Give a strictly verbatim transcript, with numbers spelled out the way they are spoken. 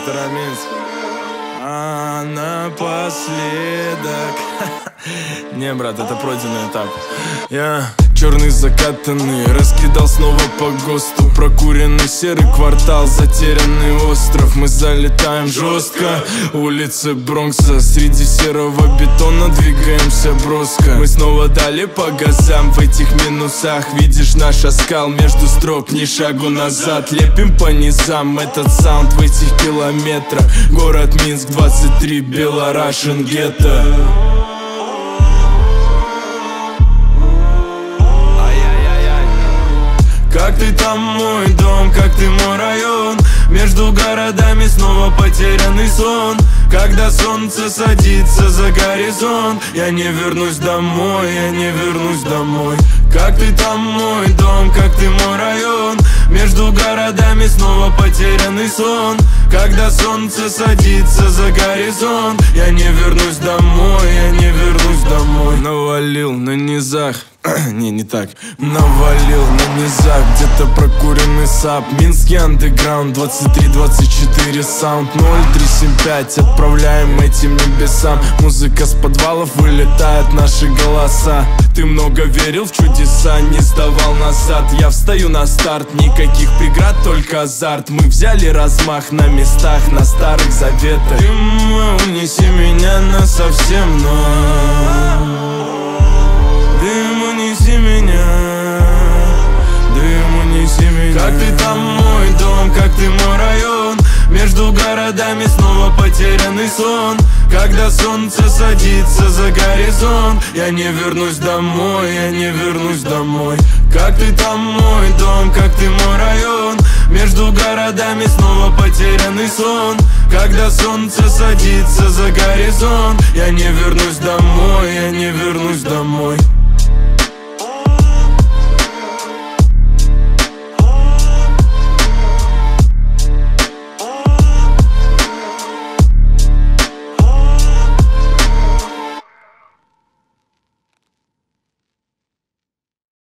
Староминск. А напоследок. Не, брат, это пройденный этап. Я черный закатанный, раскидал снова по ГОСТу. Прокуренный серый квартал, затерянный остров. Мы залетаем жестко, улицы Бронкса. Среди серого бетона двигаемся броско. Мы снова дали по газам в этих минусах. Видишь наш оскал между строк, ни шагу назад. Лепим по низам этот саунд в этих километрах. Город Минск, двадцать три, Белорашен гетто. Как ты там, мой дом, как ты, мой район? Между городами снова потерянный сон. Когда солнце садится за горизонт, я не вернусь домой, я не вернусь домой. Как ты там, мой дом, как ты, мой район? Между городами снова потерянный сон. Когда солнце садится за горизонт, я не вернусь домой, я не вернусь домой. Навалил на низах. Не, не так. Навалил на низах, где-то прокуренный сап. Минский андеграунд, двадцать три двадцать четыре саунд. Ноль три семь пять, отправляем этим небесам. Музыка с подвалов, вылетают наши голоса. Ты много верил в чудеса, не сдавал назад. Я встаю на старт, никаких преград, только азарт. Мы взяли размах на местах, на старых заветах. Дым, унеси меня насовсем, но дым, унеси меня, дым, унеси меня. Как ты там, мой дом, как ты, мой район? Между городами снова потерянный сон. Когда солнце садится за горизонт, я не вернусь домой, я не вернусь домой. Как ты там, мой дом, как ты, мой район? Между городами снова потерянный сон. Когда солнце садится за горизонт, я не вернусь домой, я не вернусь домой.